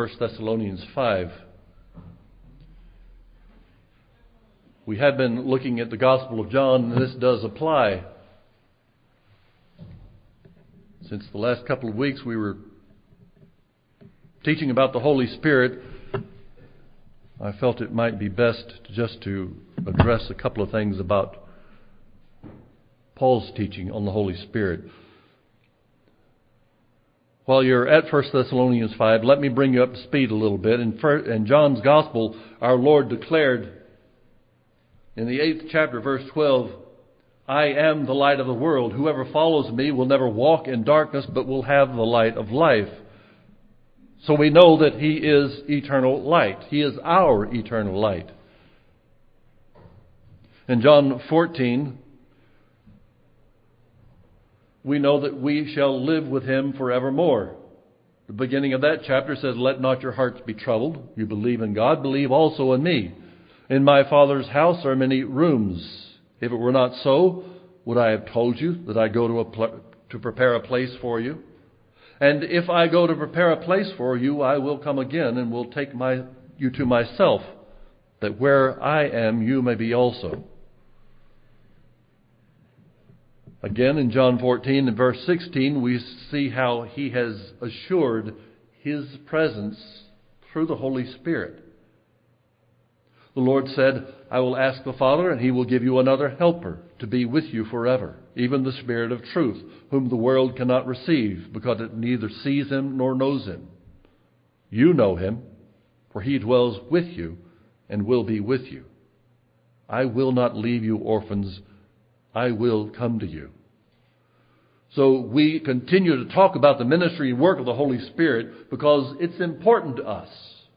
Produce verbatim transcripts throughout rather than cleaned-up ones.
First Thessalonians five. We have been looking at the Gospel of John, and this does apply. Since the last couple of weeks we were teaching about the Holy Spirit, I felt it might be best to just to address a couple of things about Paul's teaching on the Holy Spirit. While you're at First Thessalonians five, let me bring you up to speed a little bit. In, in John's Gospel, our Lord declared in the eighth chapter, verse twelve, I am the light of the world. Whoever follows me will never walk in darkness, but will have the light of life. So we know that He is eternal light. He is our eternal light. In John fourteen, we know that we shall live with Him forevermore. The beginning of that chapter says, let not your hearts be troubled. You believe in God, believe also in me. In my Father's house are many rooms. If it were not so, would I have told you that I go to a pl- to prepare a place for you? And if I go to prepare a place for you, I will come again and will take my you to myself, that where I am, you may be also. Again, in John fourteen and verse sixteen, we see how He has assured His presence through the Holy Spirit. The Lord said, I will ask the Father, and He will give you another helper to be with you forever, even the Spirit of truth, whom the world cannot receive, because it neither sees Him nor knows Him. You know Him, for He dwells with you and will be with you. I will not leave you orphans. I will come to you. So we continue to talk about the ministry and work of the Holy Spirit because it's important to us.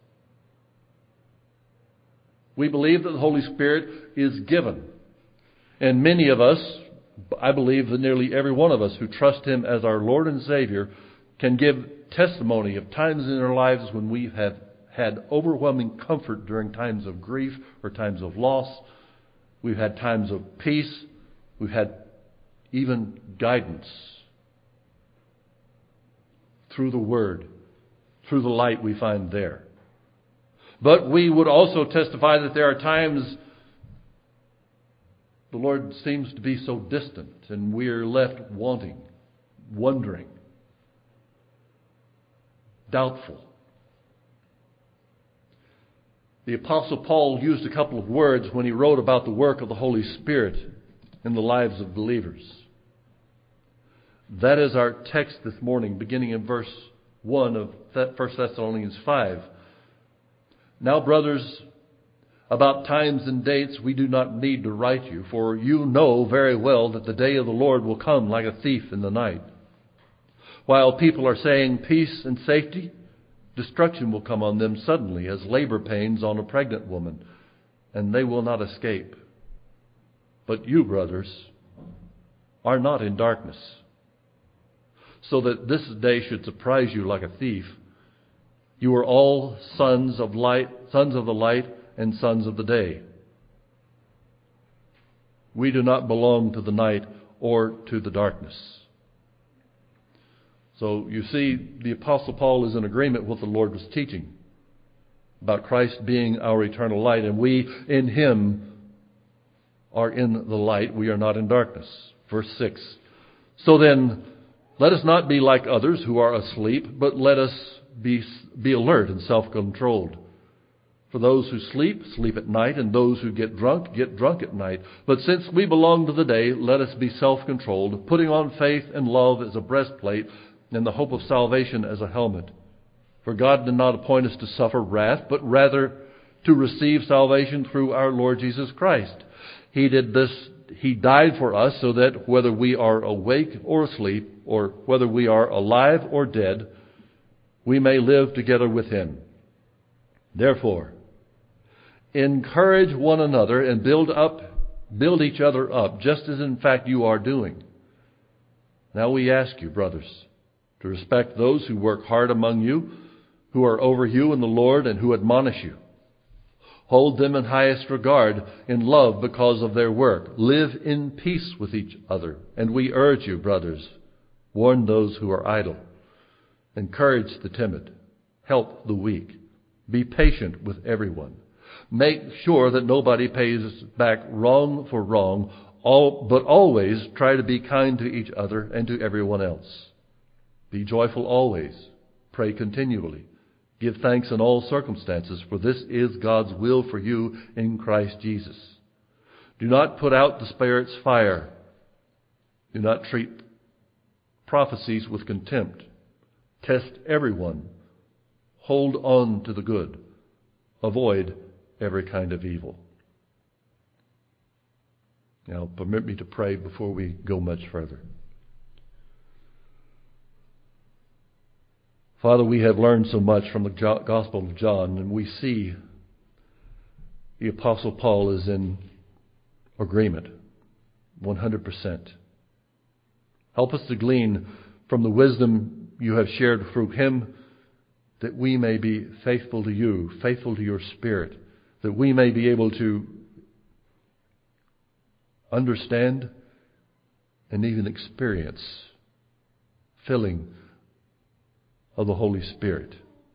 We believe that the Holy Spirit is given. And many of us, I believe that nearly every one of us who trust Him as our Lord and Savior, can give testimony of times in our lives when we have had overwhelming comfort during times of grief or times of loss. We've had times of peace. We've had even guidance through the Word, through the light we find there. But we would also testify that there are times the Lord seems to be so distant and we are left wanting, wondering, doubtful. The Apostle Paul used a couple of words when he wrote about the work of the Holy Spirit in the lives of believers. That is our text this morning, beginning in verse one of First Thessalonians five. Now, brothers, about times and dates we do not need to write you, for you know very well that the day of the Lord will come like a thief in the night. While people are saying peace and safety, destruction will come on them suddenly as labor pains on a pregnant woman, and they will not escape. But you, brothers, are not in darkness, so that this day should surprise you like a thief. You are all sons of light, sons of the light, and sons of the day. We do not belong to the night or to the darkness. So you see, the Apostle Paul is in agreement with what the Lord was teaching about Christ being our eternal light, and we in Him are in the light. We are not in darkness. Verse six. So then, let us not be like others who are asleep, but let us be, be alert and self-controlled. For those who sleep, sleep at night, and those who get drunk, get drunk at night. But since we belong to the day, let us be self-controlled, putting on faith and love as a breastplate, and the hope of salvation as a helmet. For God did not appoint us to suffer wrath, but rather to receive salvation through our Lord Jesus Christ. He did this, He died for us so that whether we are awake or asleep, or whether we are alive or dead, we may live together with Him. Therefore, encourage one another and build up, build each other up, just as in fact you are doing. Now we ask you, brothers, to respect those who work hard among you, who are over you in the Lord and who admonish you. Hold them in highest regard in love because of their work. Live in peace with each other. And we urge you, brothers, warn those who are idle. Encourage the timid. Help the weak. Be patient with everyone. Make sure that nobody pays back wrong for wrong, all, but always try to be kind to each other and to everyone else. Be joyful always. Pray continually. Give thanks in all circumstances, for this is God's will for you in Christ Jesus. Do not put out the Spirit's fire. Do not treat prophecies with contempt. Test everyone. Hold on to the good. Avoid every kind of evil. Now, permit me to pray before we go much further. Father, we have learned so much from the Gospel of John, and we see the Apostle Paul is in agreement, one hundred percent. Help us to glean from the wisdom you have shared through him, that we may be faithful to you, faithful to your Spirit, that we may be able to understand and even experience filling of the Holy Spirit.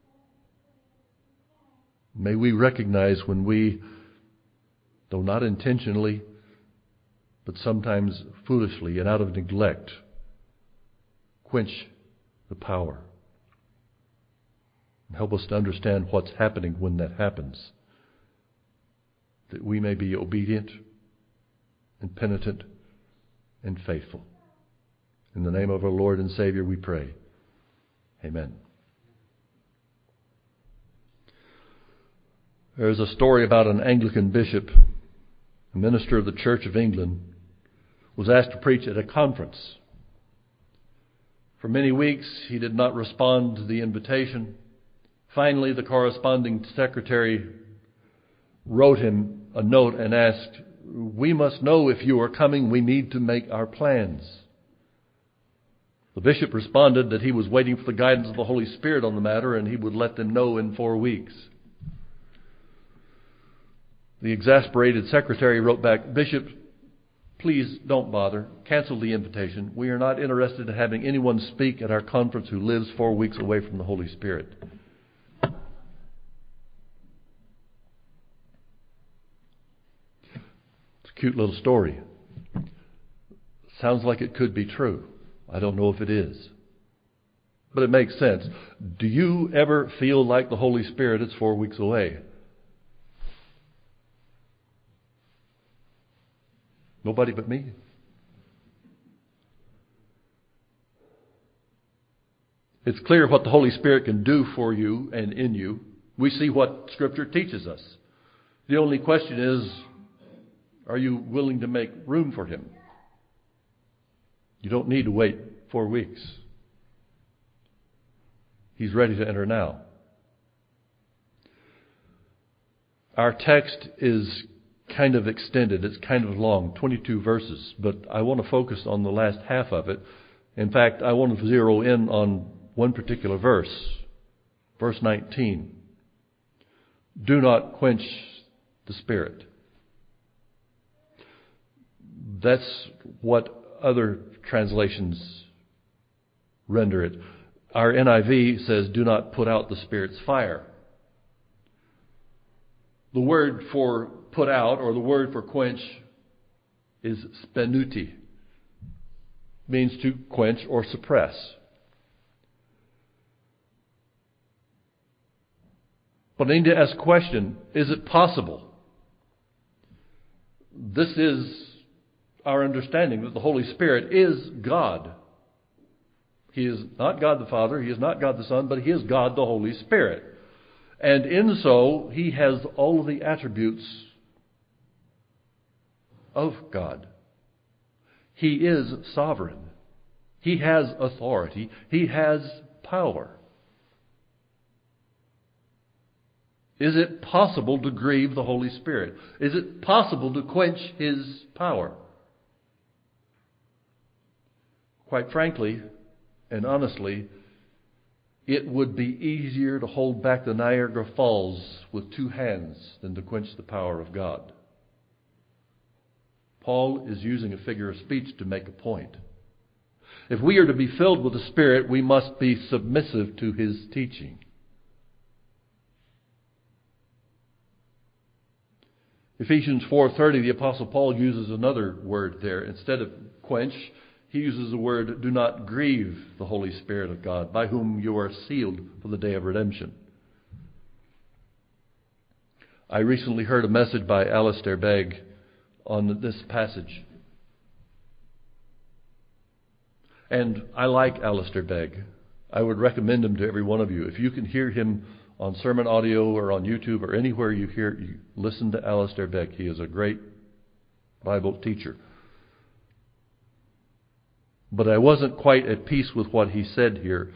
May we recognize when we, though not intentionally, but sometimes foolishly and out of neglect, quench the power. And help us to understand what's happening when that happens, that we may be obedient and penitent and faithful. In the name of our Lord and Savior we pray. Amen. There's a story about an Anglican bishop, a minister of the Church of England, was asked to preach at a conference. For many weeks he did not respond to the invitation. Finally, the corresponding secretary wrote him a note and asked, "We must know if you are coming. We need to make our plans." The bishop responded that he was waiting for the guidance of the Holy Spirit on the matter, and he would let them know in four weeks. The exasperated secretary wrote back, "Bishop, please don't bother. Cancel the invitation. We are not interested in having anyone speak at our conference who lives four weeks away from the Holy Spirit." It's a cute little story. Sounds like it could be true. I don't know if it is. But it makes sense. Do you ever feel like the Holy Spirit is four weeks away? Nobody but me. It's clear what the Holy Spirit can do for you and in you. We see what Scripture teaches us. The only question is, are you willing to make room for Him? You don't need to wait four weeks. He's ready to enter now. Our text is kind of extended. It's kind of long, twenty-two verses, but I want to focus on the last half of it. In fact, I want to zero in on one particular verse, verse nineteen. Do not quench the Spirit. That's what other translations render it. Our N I V says, do not put out the Spirit's fire. The word for put out, or the word for quench, is spenuti. Means to quench or suppress. But I need to ask a question, is it possible? This is our understanding that the Holy Spirit is God. He is not God the Father, He is not God the Son, but He is God the Holy Spirit. And in so, He has all of the attributes of God. He is sovereign. He has authority. He has power. Is it possible to grieve the Holy Spirit? Is it possible to quench His power? Quite frankly and honestly, it would be easier to hold back the Niagara Falls with two hands than to quench the power of God. Paul is using a figure of speech to make a point. If we are to be filled with the Spirit, we must be submissive to His teaching. Ephesians four thirty, the Apostle Paul uses another word there. Instead of quench, he uses the word, do not grieve the Holy Spirit of God, by whom you are sealed for the day of redemption. I recently heard a message by Alistair Begg on this passage. And I like Alistair Begg. I would recommend him to every one of you. If you can hear him on sermon audio or on YouTube or anywhere you hear, you listen to Alistair Begg. He is a great Bible teacher. But I wasn't quite at peace with what he said here.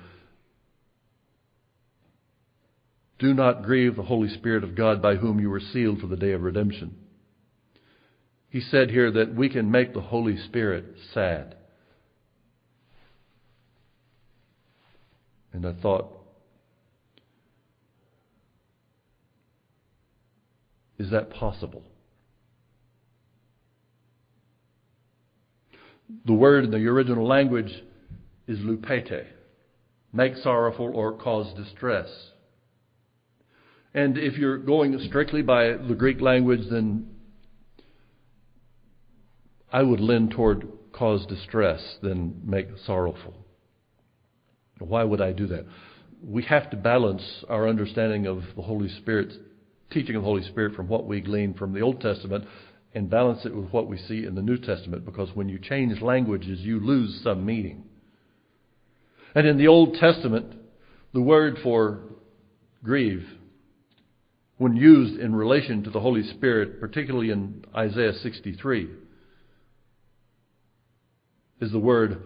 Do not grieve the Holy Spirit of God, by whom you were sealed for the day of redemption. He said here that we can make the Holy Spirit sad. And I thought, is that possible? The word in the original language is lupete, make sorrowful or cause distress. And if you're going strictly by the Greek language, then I would lean toward cause distress than make sorrowful. Why would I do that? We have to balance our understanding of the Holy Spirit's teaching of the Holy Spirit from what we glean from the Old Testament and balance it with what we see in the New Testament, because when you change languages, you lose some meaning. And in the Old Testament, the word for grieve, when used in relation to the Holy Spirit, particularly in Isaiah sixty-three, is the word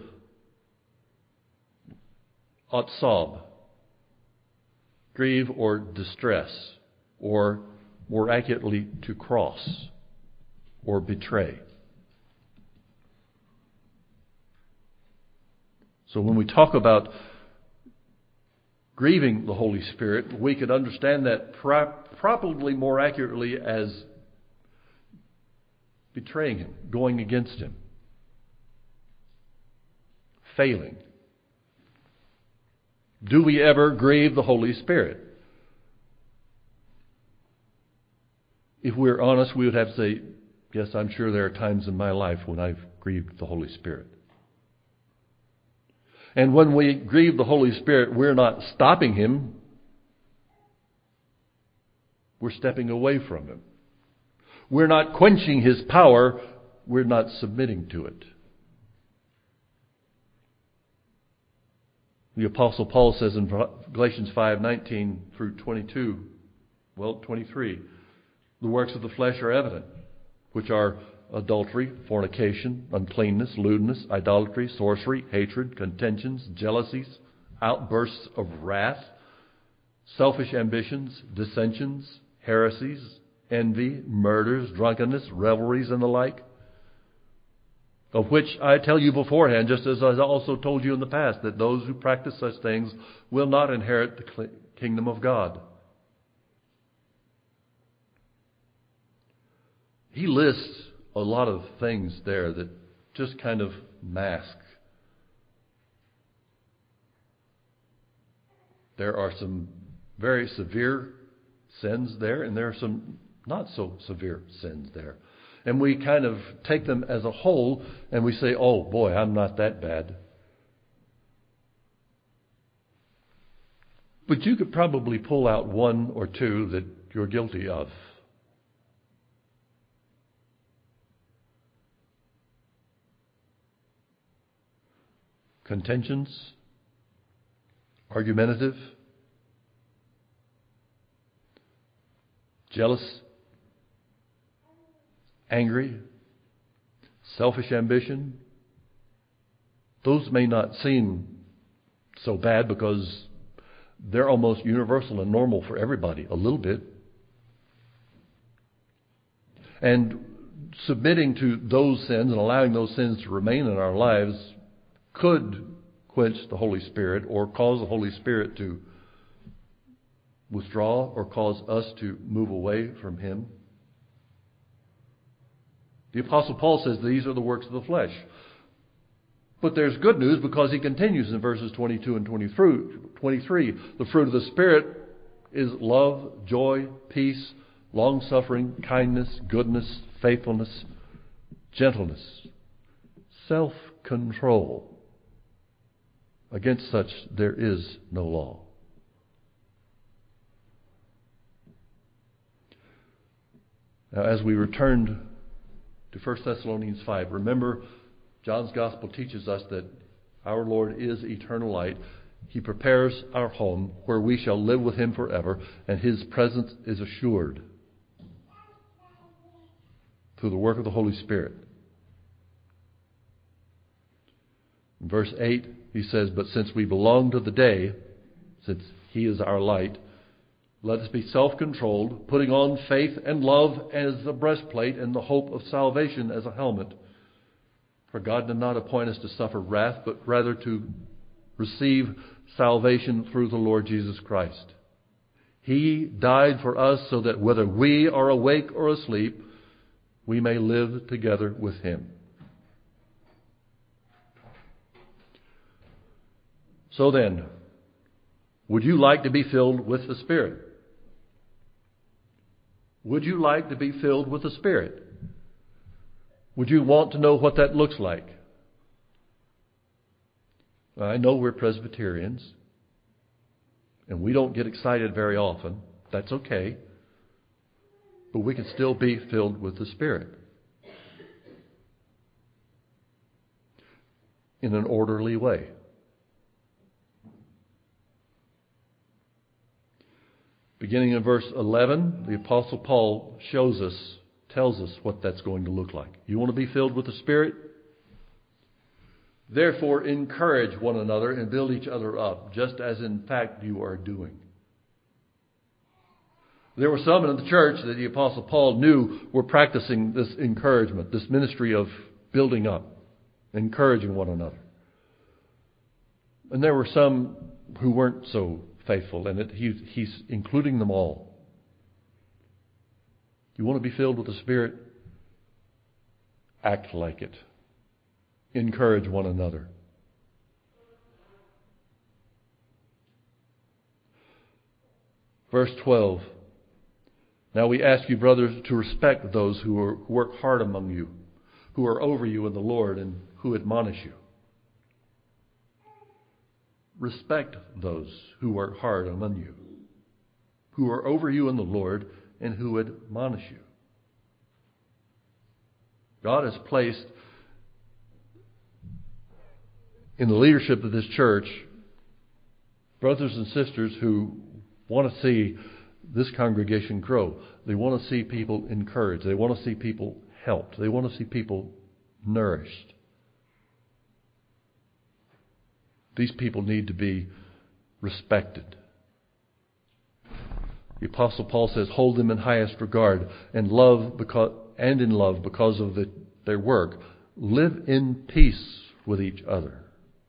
atzab, grieve or distress, or more accurately, to cross or betray. So when we talk about grieving the Holy Spirit, we could understand that pro- probably more accurately as betraying Him, going against Him, failing. Do we ever grieve the Holy Spirit? If we're honest, we would have to say, yes, I'm sure there are times in my life when I've grieved the Holy Spirit. And when we grieve the Holy Spirit, we're not stopping Him. We're stepping away from Him. We're not quenching His power. We're not submitting to it. The Apostle Paul says in Galatians five nineteen through twenty-two, well, twenty-three, the works of the flesh are evident, which are adultery, fornication, uncleanness, lewdness, idolatry, sorcery, hatred, contentions, jealousies, outbursts of wrath, selfish ambitions, dissensions, heresies, envy, murders, drunkenness, revelries, and the like, of which I tell you beforehand, just as I also told you in the past, that those who practice such things will not inherit the kingdom of God. He lists a lot of things there that just kind of mask. There are some very severe sins there, and there are some not so severe sins there. And we kind of take them as a whole, and we say, oh boy, I'm not that bad. But you could probably pull out one or two that you're guilty of. Contentions, argumentative, jealous, angry, selfish ambition. Those may not seem so bad because they're almost universal and normal for everybody, a little bit. And submitting to those sins and allowing those sins to remain in our lives could quench the Holy Spirit or cause the Holy Spirit to withdraw or cause us to move away from Him. The Apostle Paul says these are the works of the flesh. But there's good news, because he continues in verses twenty-two and twenty-three. The fruit of the Spirit is love, joy, peace, long-suffering, kindness, goodness, faithfulness, gentleness, self-control. Against such there is no law. Now, as we return to First Thessalonians five, remember, John's Gospel teaches us that our Lord is eternal light. He prepares our home where we shall live with Him forever, and His presence is assured through the work of the Holy Spirit. In verse eight, he says, "But since we belong to the day, since He is our light, let us be self-controlled, putting on faith and love as the breastplate and the hope of salvation as a helmet. For God did not appoint us to suffer wrath, but rather to receive salvation through the Lord Jesus Christ. He died for us so that whether we are awake or asleep, we may live together with Him." So then, would you like to be filled with the Spirit? Would you like to be filled with the Spirit? Would you want to know what that looks like? I know we're Presbyterians, and we don't get excited very often. That's okay. But we can still be filled with the Spirit in an orderly way. Beginning in verse eleven, the Apostle Paul shows us, tells us what that's going to look like. You want to be filled with the Spirit? Therefore, encourage one another and build each other up, just as in fact you are doing. There were some in the church that the Apostle Paul knew were practicing this encouragement, this ministry of building up, encouraging one another. And there were some who weren't so faithful, and it, he, he's including them all. You want to be filled with the Spirit? Act like it. Encourage one another. Verse twelve. "Now we ask you, brothers, to respect those who, are, who work hard among you, who are over you in the Lord, and who admonish you." Respect those who work hard among you, who are over you in the Lord, and who admonish you. God has placed in the leadership of this church brothers and sisters who want to see this congregation grow. They want to see people encouraged. They want to see people helped. They want to see people nourished. These people need to be respected. The Apostle Paul says, "Hold them in highest regard and love because and in love because of the, their work. Live in peace with each other."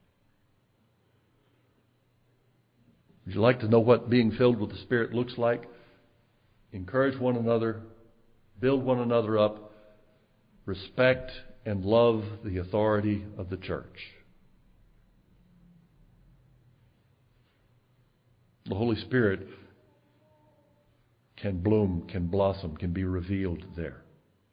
Would you like to know what being filled with the Spirit looks like? Encourage one another, build one another up, respect and love the authority of the church. The Holy Spirit can bloom, can blossom, can be revealed there.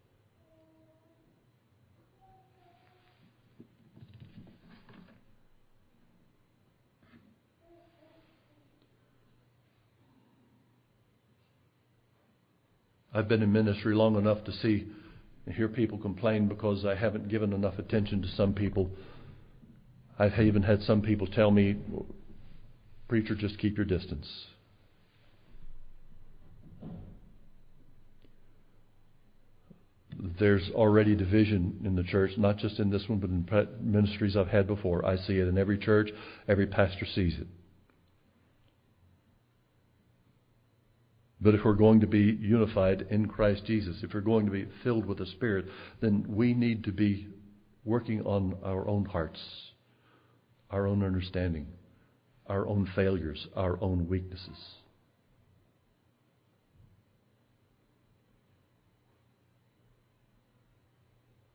I've been in ministry long enough to see and hear people complain because I haven't given enough attention to some people. I've even had some people tell me, "Preacher, just keep your distance." There's already division in the church, not just in this one, but in ministries I've had before. I see it in every church. Every pastor sees it. But if we're going to be unified in Christ Jesus, if we're going to be filled with the Spirit, then we need to be working on our own hearts, our own understanding, our own failures, our own weaknesses.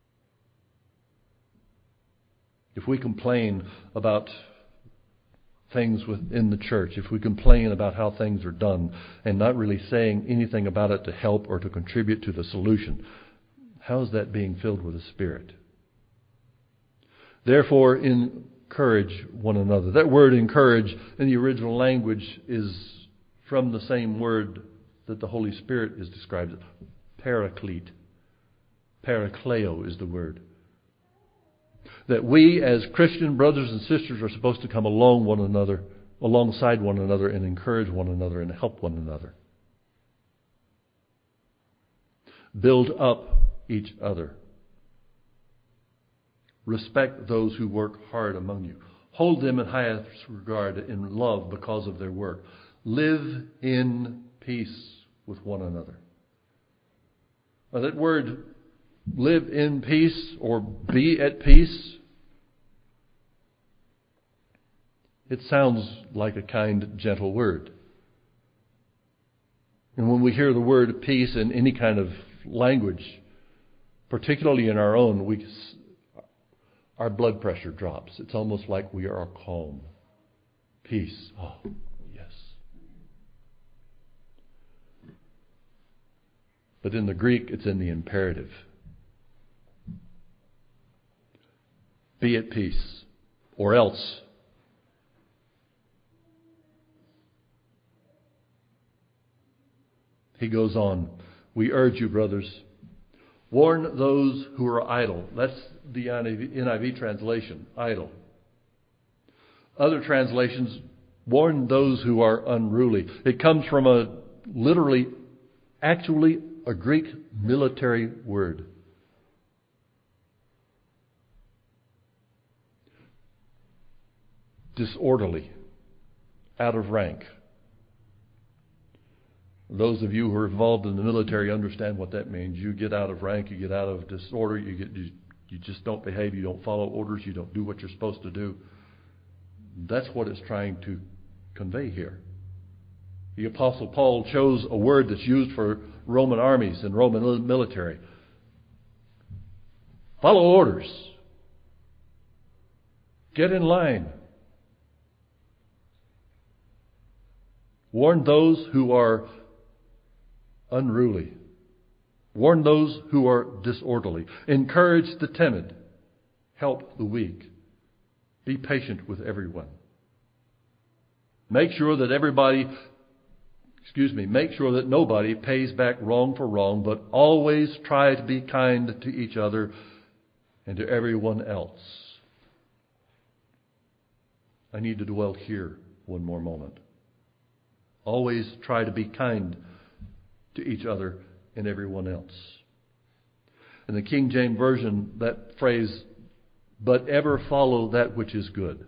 If we complain about things within the church, if we complain about how things are done and not really saying anything about it to help or to contribute to the solution, how is that being filled with the Spirit? Therefore, encourage one another. That word encourage in the original language is from the same word that the Holy Spirit is described as, paraclete. Parakleo is the word. That we as Christian brothers and sisters are supposed to come along one another, alongside one another and encourage one another and help one another. Build up each other. Respect those who work hard among you. Hold them in highest regard in love because of their work. Live in peace with one another. Now that word, live in peace or be at peace, it sounds like a kind, gentle word. And when we hear the word peace in any kind of language, particularly in our own, we, our blood pressure drops. It's almost like we are calm. Peace. Oh, yes. But in the Greek, it's in the imperative. Be at peace, or else. He goes on, we urge you, brothers, warn those who are idle. That's the N I V translation, idle. Other translations, warn those who are unruly. It comes from a literally, actually, a Greek military word. Disorderly, out of rank. Those of you who are involved in the military understand what that means. You get out of rank, you get out of disorder, you get you, you just don't behave, you don't follow orders, you don't do what you're supposed to do. That's what it's trying to convey here. The Apostle Paul chose a word that's used for Roman armies and Roman military. Follow orders. Get in line. Warn those who are unruly. Warn those who are disorderly. Encourage the timid. Help the weak. Be patient with everyone. Make sure that everybody, excuse me, make sure that nobody pays back wrong for wrong, but always try to be kind to each other and to everyone else. I need to dwell here one more moment. Always try to be kind to each other and everyone else. In the King James Version, that phrase, but ever follow that which is good.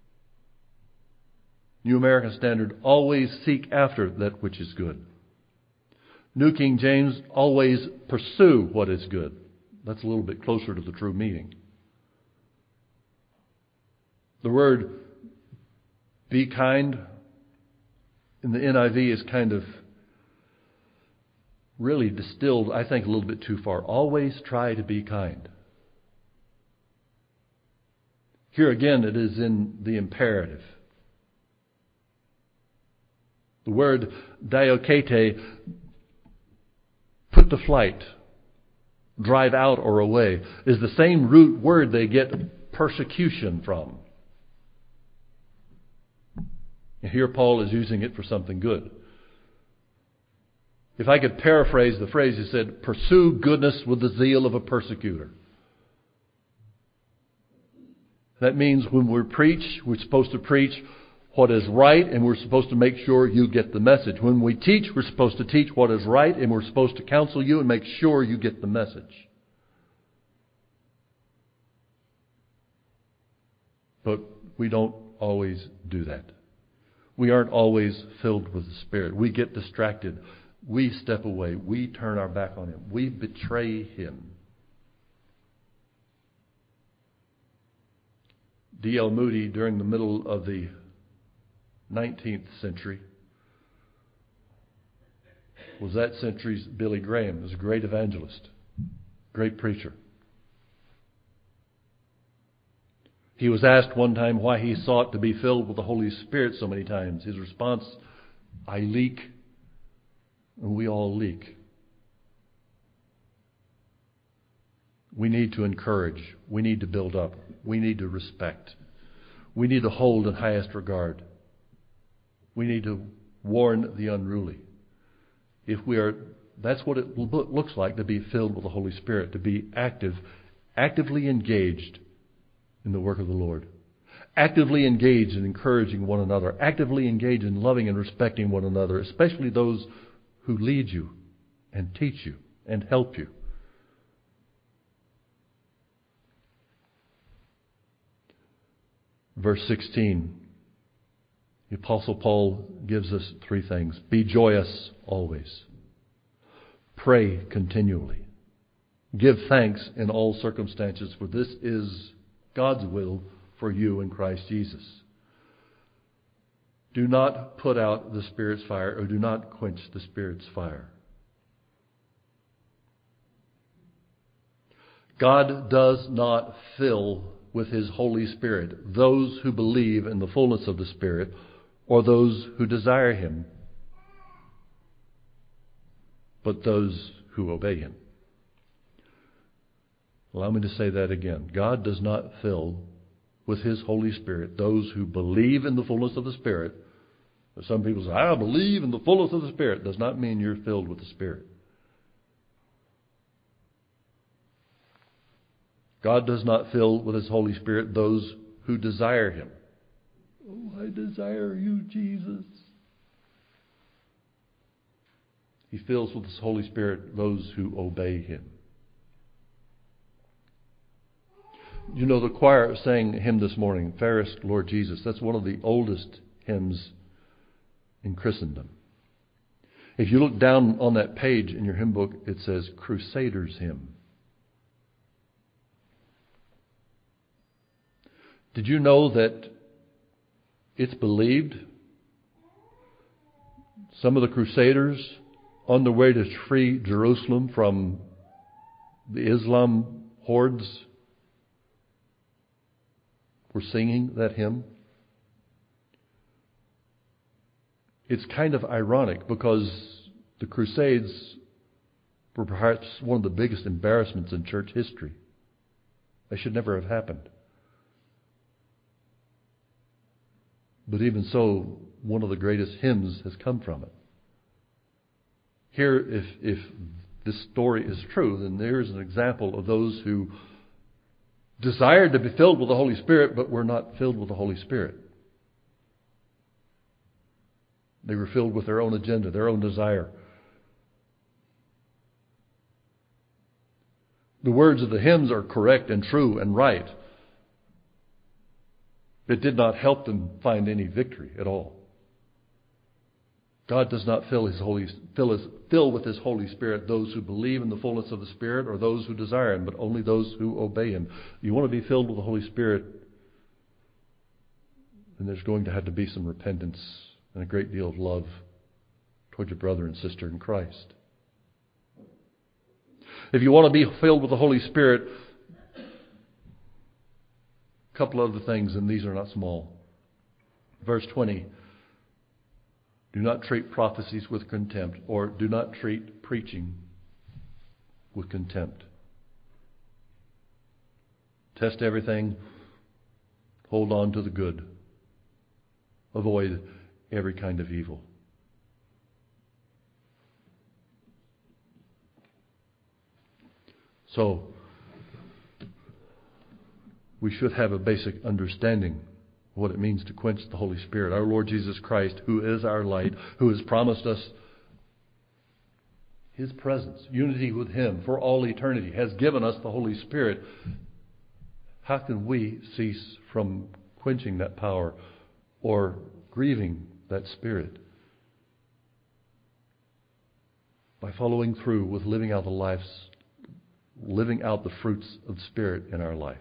New American Standard, always seek after that which is good. New King James, always pursue what is good. That's a little bit closer to the true meaning. The word be kind in the N I V is kind of really distilled, I think, a little bit too far. Always try to be kind. Here again, it is in the imperative. The word diokete, put to flight, drive out or away, is the same root word they get persecution from. And here Paul is using it for something good. If I could paraphrase the phrase, he said, pursue goodness with the zeal of a persecutor. That means when we preach, we're supposed to preach what is right, and we're supposed to make sure you get the message. When we teach, we're supposed to teach what is right, and we're supposed to counsel you and make sure you get the message. But we don't always do that. We aren't always filled with the Spirit. We get distracted. We step away. We turn our back on Him. We betray Him. D L Moody, during the middle of the nineteenth century, was that century's Billy Graham. He was a great evangelist, great preacher. He was asked one time why he sought to be filled with the Holy Spirit so many times. His response, I leak, and we all leak. We need to encourage. We need to build up. We need to respect. We need to hold in highest regard. We need to warn the unruly. If we are, that's what it looks like to be filled with the Holy Spirit, to be active, actively engaged in the work of the Lord. Actively engaged in encouraging one another. Actively engaged in loving and respecting one another, especially those who lead you and teach you and help you. Verse sixteen, the Apostle Paul gives us three things. Be joyous always. Pray continually. Give thanks in all circumstances, for this is God's will for you in Christ Jesus. Do not put out the Spirit's fire, or do not quench the Spirit's fire. God does not fill with His Holy Spirit those who believe in the fullness of the Spirit, or those who desire Him, but those who obey Him. Allow me to say that again. God does not fill with His Holy Spirit those who believe in the fullness of the Spirit. Some people say, I believe in the fullness of the Spirit. Does not mean you're filled with the Spirit. God does not fill with His Holy Spirit those who desire Him. Oh, I desire you, Jesus. He fills with His Holy Spirit those who obey Him. You know, the choir sang a hymn this morning, Fairest Lord Jesus. That's one of the oldest hymns in Christendom. If you look down on that page in your hymn book, it says Crusaders Hymn. Did you know that it's believed some of the Crusaders on their way to free Jerusalem from the Islam hordes were singing that hymn? It's kind of ironic because the Crusades were perhaps one of the biggest embarrassments in church history. They should never have happened. But even so, one of the greatest hymns has come from it. Here, if, if this story is true, then there's an example of those who desired to be filled with the Holy Spirit, but were not filled with the Holy Spirit. They were filled with their own agenda, their own desire. The words of the hymns are correct and true and right. It did not help them find any victory at all. God does not fill his Holy fill, his, fill with His Holy Spirit those who believe in the fullness of the Spirit or those who desire Him, but only those who obey Him. You want to be filled with the Holy Spirit, then there's going to have to be some repentance and a great deal of love toward your brother and sister in Christ. If you want to be filled with the Holy Spirit, a couple other things, and these are not small. Verse twenty. Do not treat prophecies with contempt, or do not treat preaching with contempt. Test everything. Hold on to the good. Avoid every kind of evil. So, we should have a basic understanding what it means to quench the Holy Spirit. Our Lord Jesus Christ, who is our light, who has promised us His presence, unity with Him for all eternity, has given us the Holy Spirit. How can we cease from quenching that power or grieving that Spirit? By following through with living out the lives, living out the fruits of the Spirit in our life.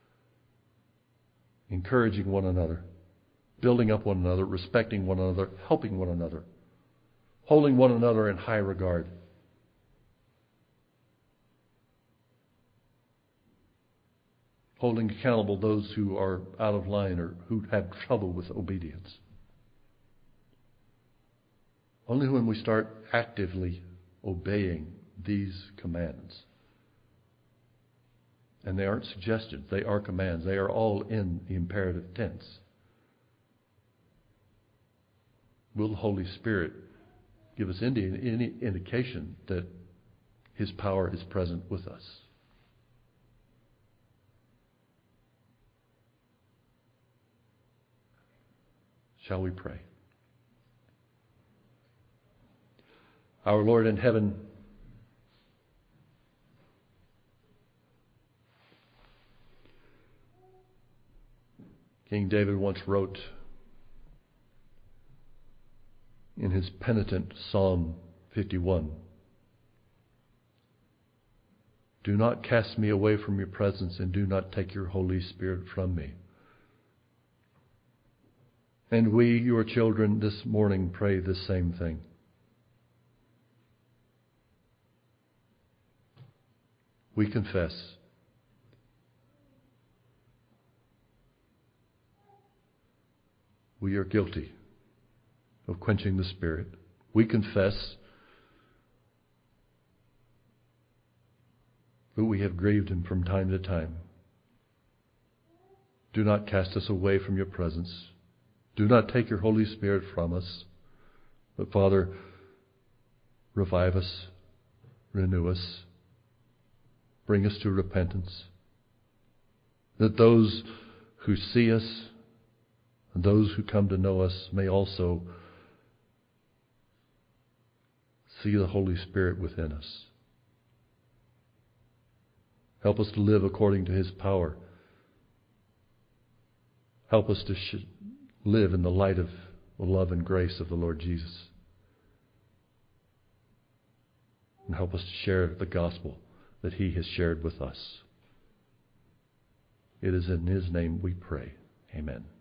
Encouraging one another, building up one another, respecting one another, helping one another, holding one another in high regard. holding accountable those who are out of line or who have trouble with obedience. Only when we start actively obeying these commands, and they aren't suggestions, they are commands, they are all in the imperative tense, will the Holy Spirit give us any, any indication that His power is present with us. Shall we pray? Our Lord in heaven, King David once wrote in his penitent Psalm fifty-one, "Do not cast me away from your presence, and do not take your Holy Spirit from me." And we, your children, this morning pray the same thing. We confess we are guilty of quenching the Spirit. We confess that we have grieved Him from time to time. Do not cast us away from your presence. Do not take your Holy Spirit from us. But Father, revive us, renew us, bring us to repentance, that those who see us and those who come to know us may also see the Holy Spirit within us. Help us to live according to His power. Help us to sh- live in the light of the love and grace of the Lord Jesus. And help us to share the gospel that He has shared with us. It is in His name we pray. Amen.